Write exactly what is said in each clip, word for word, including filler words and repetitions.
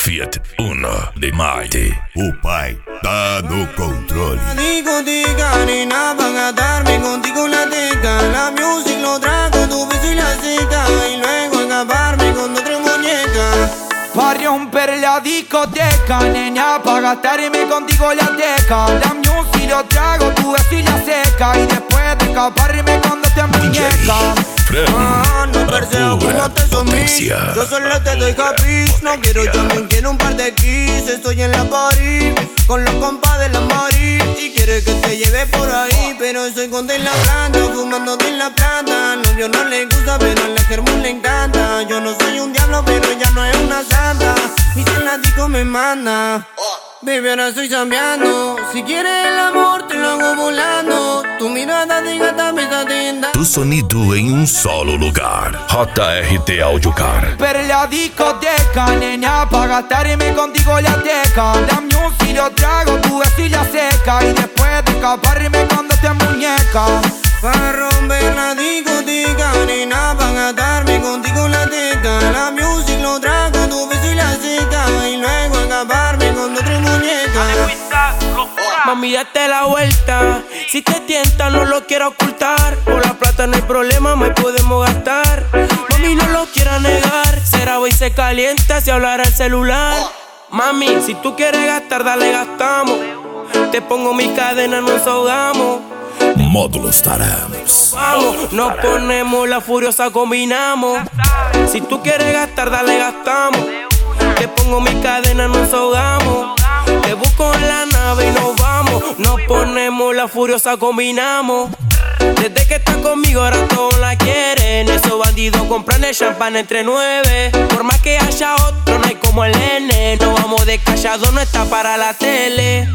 Fiat Uno de Mighty. O pai tá no controle. Discoteca, nena, van a darme contigo en la teca. La music lo trago, tu beso y la seca. Y luego escaparme con otra muñeca. Pa' romper la discoteca, nena, pa' gastarme contigo la teca. La music lo trago, tu beso y la seca. Y después de escaparme con otra muñeca. Ah, no perseo como te son mí. Yo solo te doy capriz. No quiero yo, quiero un par de kiss. Estoy en la party con los compas de la mari. Y quiere que te lleve por ahí, pero estoy con en la planta, fumando de la planta. Al novio no le gusta, pero a la germón le encanta. Yo no soy un diablo, pero ella no es una santa. Y si la disco me manda, baby, ahora estoy cambiando. Si quieres el amor, te lo hago volando. Tu mirada de gata me está tentando. Tu sonido em um solo lugar. J R T Audiocar. Per la discoteca, nena, pa' gastarme contigo la teca. La music lo trago, tu beso y la seca. Y después de escaparme cuando te muñeca. Pa' romper la discoteca, nena, pa' gastarme contigo la teca. La music lo trago, tu beso y la seca. Y luego escaparme con otra muñeca. Mami, date la vuelta. Si te tienta, no lo quiero ocultar. Por la plata no hay problema, me podemos gastar. Mami, no lo quiero negar. Será hoy se calienta si hablara el celular. Mami, si tú quieres gastar, dale, gastamos. Te pongo mi cadena, nos ahogamos. Módulos Tarams. Vamos, nos ponemos la furiosa, combinamos. Si tú quieres gastar, dale, gastamos. Te pongo mi cadena, nos ahogamos. Te busco en la nave y nos vamos. Nos ponemos la furiosa, combinamos. Desde que estás conmigo ahora todos la quieren. Esos bandidos compran el champán entre nueve. Por más que haya otro, no hay como el nene. No vamos de callado, no está para la tele.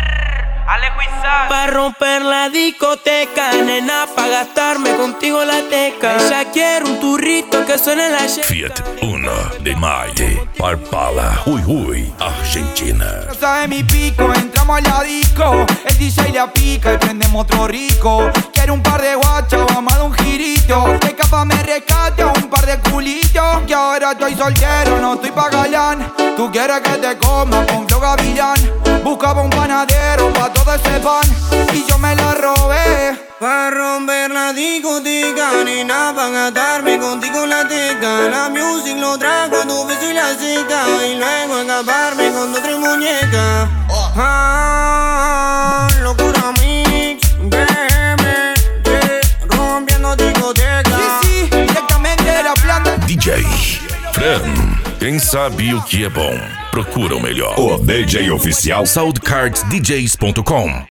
Pa' romper la discoteca, nena, pa' gastarme contigo la teca. Ella quiere un turrito que suene la yeca. Fiat Uno de Mighty. Parpala, Rui Rui, Argentina. Casa de mi pico, entramos a la disco. El D J la pica y prendemos otro rico. Quiero un par de guachas, vamos a dar un girito. Que capaz me rescate un par de culitos. Que ahora estoy soltero, no estoy pa' galán. Tú quieres que te coma con flow gavilán. Buscaba un panadero pa' todo ese pan y yo me la robé. Pa' romper la discoteca, nena, pa' gastarme contigo la teca. La music lo trago, tu beso y la seca. Y luego escaparme con otra muñeca. Ah, locura mix, bebé, yeah, rompiendo discoteca. Sí, sí, directamente de la planta. D J Fran. Quem sabe o que é bom, procura o melhor. O D J oficial soundcards d js ponto com